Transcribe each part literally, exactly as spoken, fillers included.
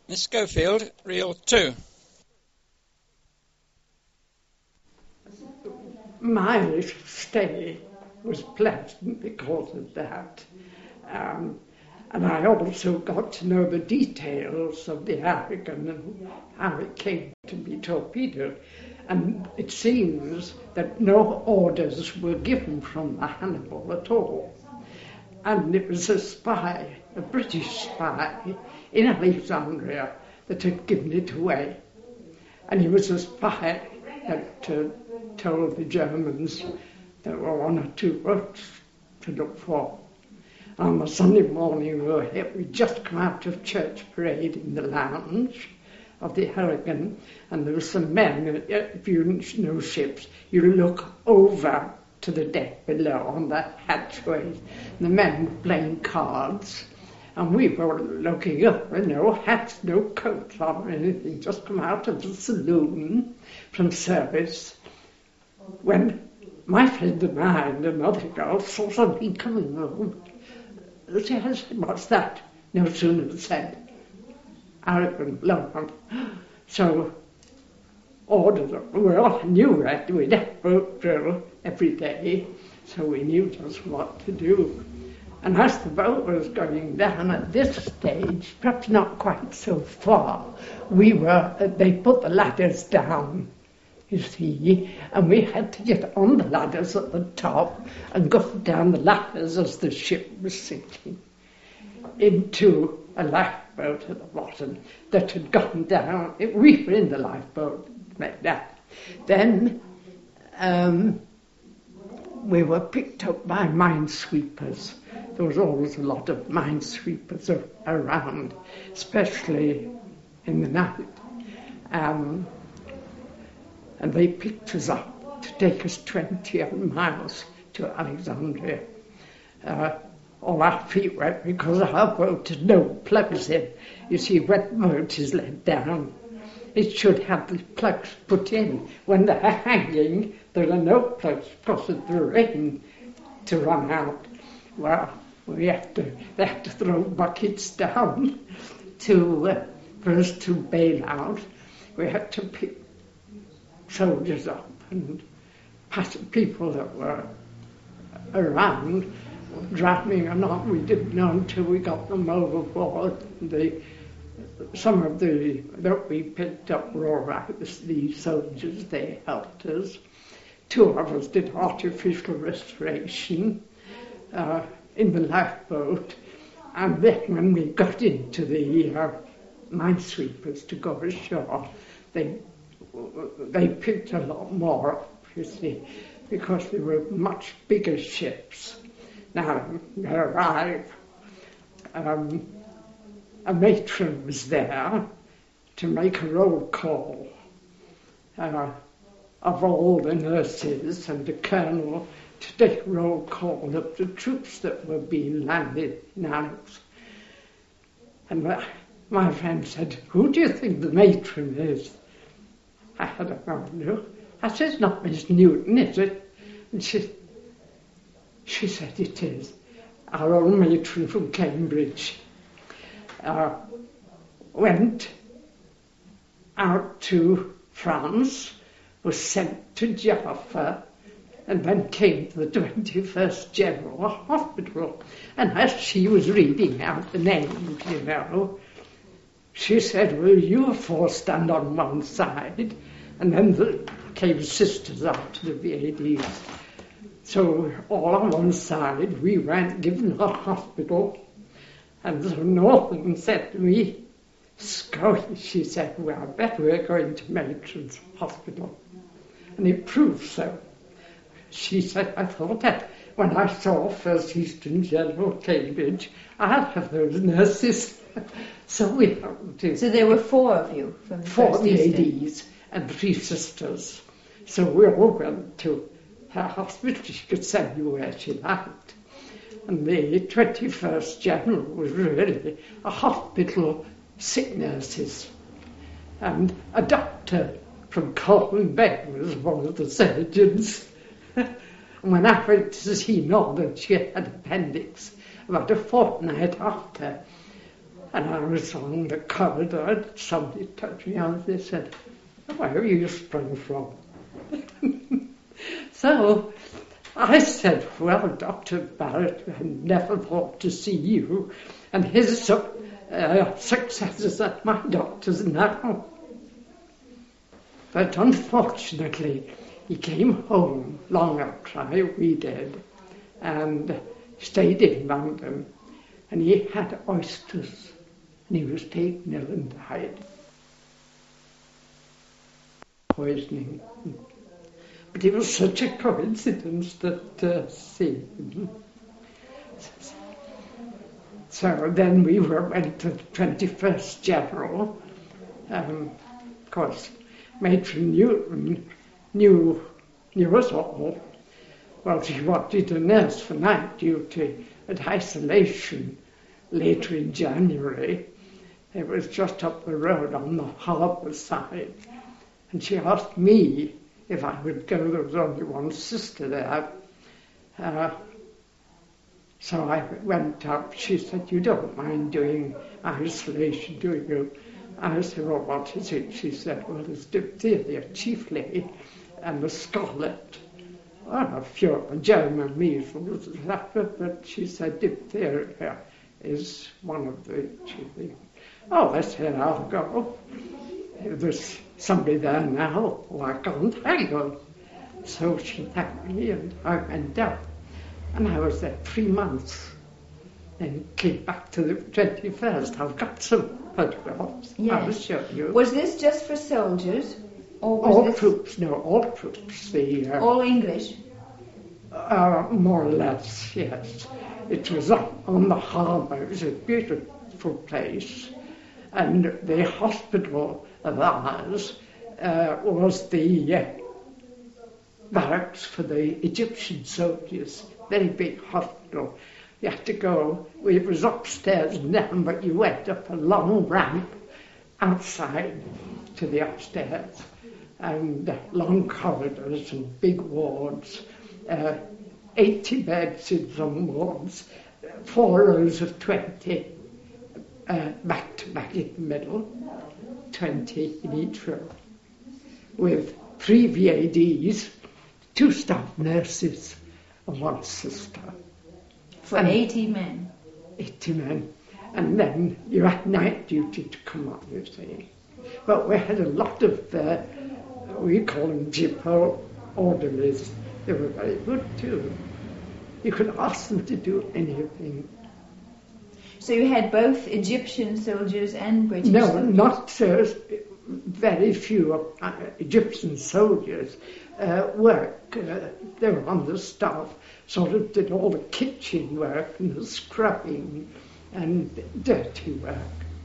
Miss Schofield, reel two. My stay was pleasant because of that. Um, and I also got to know the details of the Aragon and how it came to be torpedoed. And it seems that no orders were given from the Hannibal at all. And it was a spy, a British spy in Alexandria that had given it away. And he was a spy that uh, told the Germans there were one or two boats to look for. On the Sunday morning we were here, we'd just come out of church parade in the lounge of the Aragon, and there were some men, if you know ships, you look over to the deck below on the hatchways. The men were playing cards, and we were looking up, and no hats, no coats on or anything, just come out of the saloon from service, when my friend of mine and another girl saw something coming home. She said, "What's that?" No sooner said, Aragon, London. So, orders, we all knew that we'd have boat drill every day, so we knew just what to do. And as the boat was going down at this stage, perhaps not quite so far, we were, they put the ladders down, you see, and we had to get on the ladders at the top and go down the ladders as the ship was sinking into a lifeboat at the bottom that had gone down. We were in the lifeboat like that. Then um, we were picked up by minesweepers. There was always a lot of minesweepers around, especially in the night. Um, and they picked us up to take us twenty miles to Alexandria. Uh, all our feet wet because our boat had no plugs in. You see, when the boat is let down, it should have the plugs put in. When they're hanging, there are no plugs because of the rain to run out. Well, we had to, they had to throw buckets down to, uh, for us to bail out. We had to pick soldiers up and pass people that were around, drowning or not, we didn't know until we got them overboard. The, some of the that we picked up were all right, the soldiers, they helped us. Two of us did artificial respiration uh, in the lifeboat, and then when we got into the uh, minesweepers to go ashore, they they picked a lot more up, you see, because they were much bigger ships. Now, they arrived, um, a matron was there to make a roll call uh, of all the nurses, and the colonel to take roll call of the troops that were being landed in Alex. And my, my friend said, "Who do you think the matron is?" I had no idea. I said, "It's not Miss Newton, is it?" And she, she said, "It is. Our old matron from Cambridge uh, went out to France, was sent to Jaffa, and then came to the twenty-first General Hospital. And as she was reading out the names, you know, she said, 'Will you four stand on one side?' And then the, came sisters after the V A Ds. So all on one side, we weren't given a hospital. And so Norton said to me, "Scully," she said, "well, I bet we're going to Matron's Hospital." And it proved so. She said, "I thought that when I saw First Eastern General Cambridge, I'd have those nurses." So we helped to. So there were four of you from the Four First V A Eastern. Ds and three sisters. So we all went to her hospital. She could send you where she liked. And the twenty-first General was really a hospital, sick nurses. And a doctor from Colton Bay was one of the surgeons. And when I went to see Norman, she had appendix about a fortnight after. And I was on the corridor, somebody touched me on, they said, where are you sprung from? So I said, well, Doctor Barrett, I never thought to see you, and his uh, successors at my doctor's now. But unfortunately, he came home long after I, we did, and stayed in London, and he had oysters, and he was taken ill and died. Poisoning. But it was such a coincidence that, uh, see. So then we were, went to the twenty-first General. Um, of course, Matron Newton knew, knew us all. Well, she wanted a nurse for night duty at isolation later in January. It was just up the road on the harbour side. And she asked me if I would go. There was only one sister there. Uh, so I went up. She said, you don't mind doing isolation, do you? I said, well, what is it? She said, well, there's diphtheria chiefly, and the scarlet. Well, a few of the German measles, but she said diphtheria is one of the chiefly. Oh, I said, I'll go. There's somebody there now, why can't I go? So she thanked me and I went up. And I was there three months. Then came back to the twenty-first. I've got some photographs. Yes. I will show you. Was this just for soldiers? Or was all this troops, no, all troops. The, uh, all English? Uh, more or less, yes. It was on, on the harbour. It was a beautiful place. And the hospital of ours uh, was the uh, barracks for the Egyptian soldiers. Very big hospital. You had to go, it was upstairs and down, but you went up a long ramp outside to the upstairs, and uh, long corridors and big wards, uh, eighty beds in some wards, four rows of twenty, uh, back to back in the middle, twenty in each row, with three V A Ds, two staff nurses, and one sister. For and eighty men? eighty men. And then you had night duty to come on, you see. But we had a lot of, uh, we call them Jippo orderlies. They were very good too. You could ask them to do anything. So you had both Egyptian soldiers and British no, soldiers? No, not uh, very few uh, Egyptian soldiers uh, work. Uh, they were on the staff, sort of did all the kitchen work and the scrubbing and dirty work.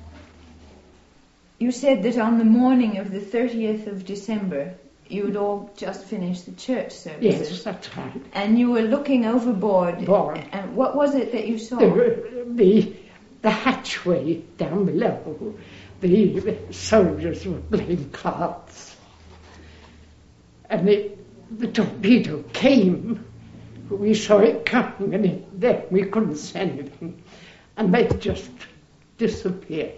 You said that on the morning of the thirtieth of December, you had all just finished the church services. Yes, that's right. And you were looking overboard. Board. And what was it that you saw? The, the, the hatchway down below, the soldiers were playing cards. And it, the torpedo came. We saw it coming, and it, then we couldn't say anything. And they just disappeared.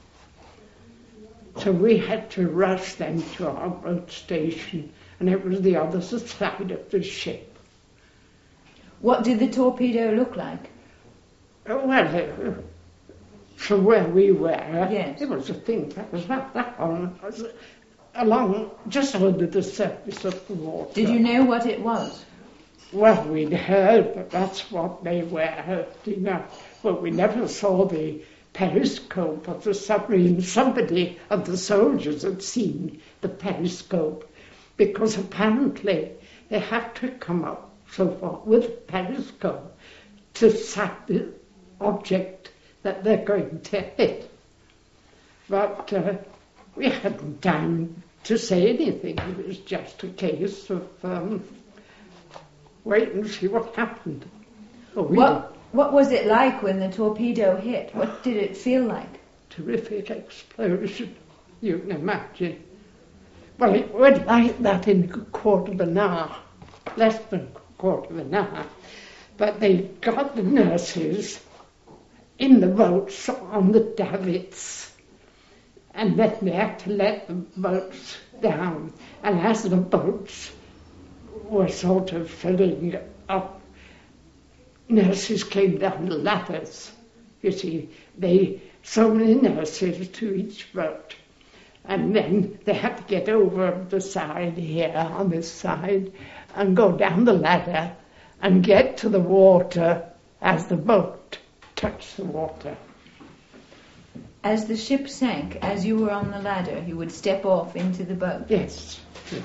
So we had to rush them to our boat station, and it was the other side of the ship. What did the torpedo look like? Uh, well, uh, from where we were, yes. It was a thing that was about that long, along just under the surface of the water. Did you know what it was? Well, we'd heard that that's what they were, you know, but we never saw the periscope of the submarine. Somebody of the soldiers had seen the periscope, because apparently they have to come up so far with a periscope to sight the object that they're going to hit. But uh, we hadn't time to say anything. It was just a case of um, wait and see what happened. Oh, we what, what was it like when the torpedo hit? What did it feel like? Terrific explosion, you can imagine. Well, it went like that in a quarter of an hour, less than a quarter of an hour. But they got the nurses in the boats on the davits, and then they had to let the boats down. And as the boats were sort of filling up, nurses came down the ladders. You see, they so many nurses to each boat, and then they had to get over the side here on this side and go down the ladder and get to the water as the boat touched the water. As the ship sank, as you were on the ladder, you would step off into the boat? Yes. yes.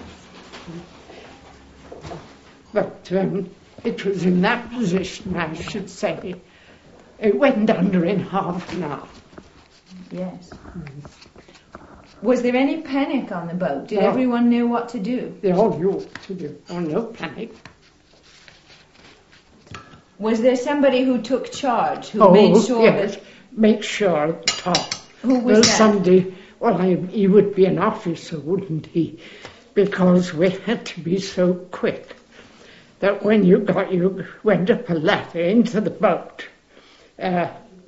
But um, it was in that position, I should say. It went under in half an hour. Yes. Mm. Was there any panic on the boat? Did no. everyone know what to do? They all knew what to do. Oh, no panic. Was there somebody who took charge, who oh, made sure yes. that... make sure at the top. Who was well, that? Somebody, well, I, he would be an officer, wouldn't he? Because we had to be so quick that when you got, you went up a ladder into the boat, uh,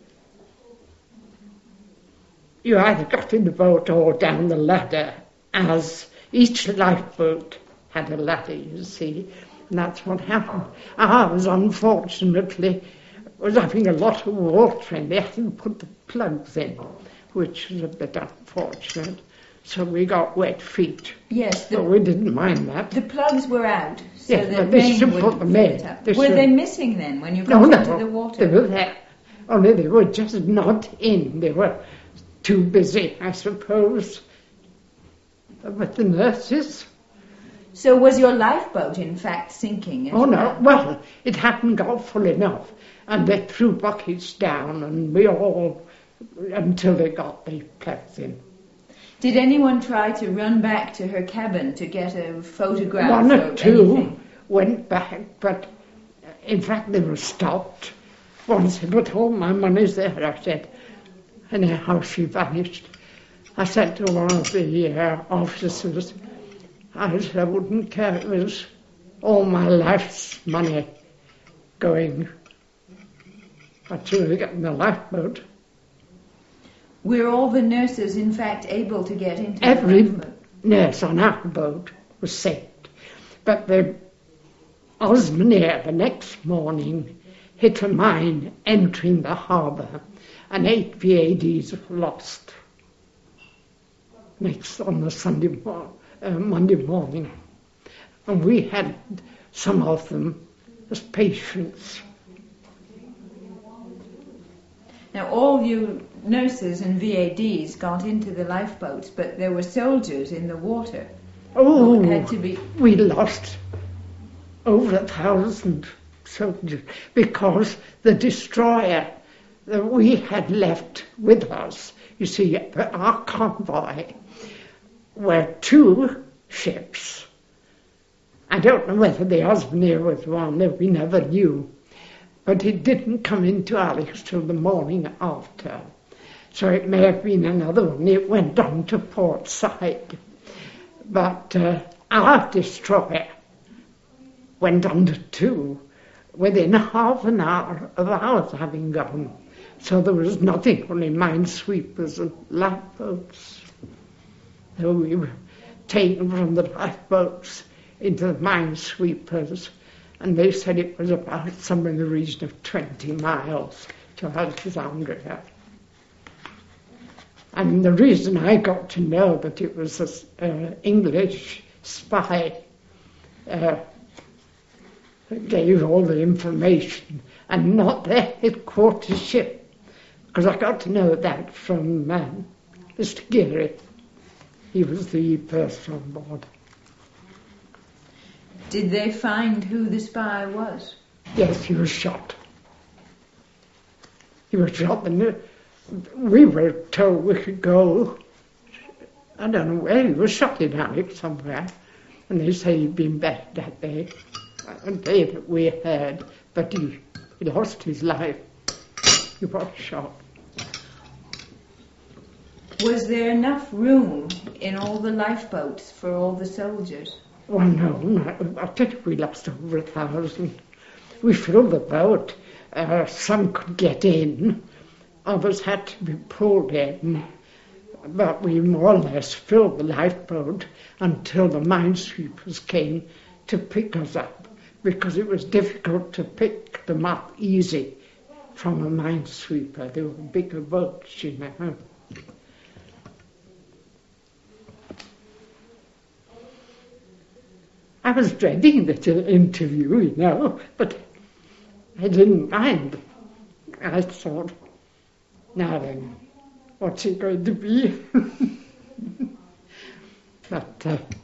you either got in the boat or down the ladder, as each lifeboat had a ladder, you see, and that's what happened. Ours, unfortunately, was having a lot of water and they hadn't put the plugs in, which was a bit unfortunate. So we got wet feet. Yes, the, but we didn't mind that. The plugs were out, so yes, the but they rain should would put them in. They were should. they missing then when you got no, into no, the water? They were there, only they were just not in. They were too busy, I suppose, with the nurses. So was your lifeboat in fact sinking? Oh no, well, it hadn't got full enough, and they threw buckets down, and we all, until they got the plugs in. Did anyone try to run back to her cabin to get a photograph? One or, or two anything? went back, but in fact they were stopped. One said, but all my money's there, I said. Anyhow, she vanished. I said to one of the uh, officers, I said I wouldn't care, it was all my life's money going. But she was getting the lifeboat. Were all the nurses, in fact, able to get into Every the lifeboat? nurse on our boat was saved. But the Osmanier, the next morning, hit a mine entering the harbour, and eight V A Ds were lost. Next on the Sunday mor- uh, Monday morning. And we had some of them as patients. Now, all you nurses and V A Ds got into the lifeboats, but there were soldiers in the water. Oh, who had to be... we lost over a thousand soldiers because the destroyer that we had left with us, you see, our convoy were two ships. I don't know whether the Osmanier was one, that we never knew. But it didn't come into Alex till the morning after. So it may have been another one. It went on to Port Said. But uh, our destroyer went under too, within half an hour of ours having gone. So there was nothing, only minesweepers and lifeboats. So we were taken from the lifeboats into the minesweepers. And they said it was about somewhere in the region of twenty miles to Alexandria. And the reason I got to know that it was an uh, English spy uh, that gave all the information, and not their headquarters ship, because I got to know that from um, Mister Geary. He was the person on board. Did they find who the spy was? Yes, he was shot. He was shot. And we were told we could go, I don't know where, he was shot in Alex somewhere. And they say he'd been back that day, a day that we heard, but he, he lost his life. He was shot. Was there enough room in all the lifeboats for all the soldiers? Well, no, no, I think we lost over a thousand. We filled the boat. Uh, some could get in, others had to be pulled in, but we more or less filled the lifeboat until the minesweepers came to pick us up, because it was difficult to pick them up easy from a minesweeper. They were bigger boats, you know. I was dreading the interview, you know, but I didn't mind. I thought, now then, what's it going to be? But uh,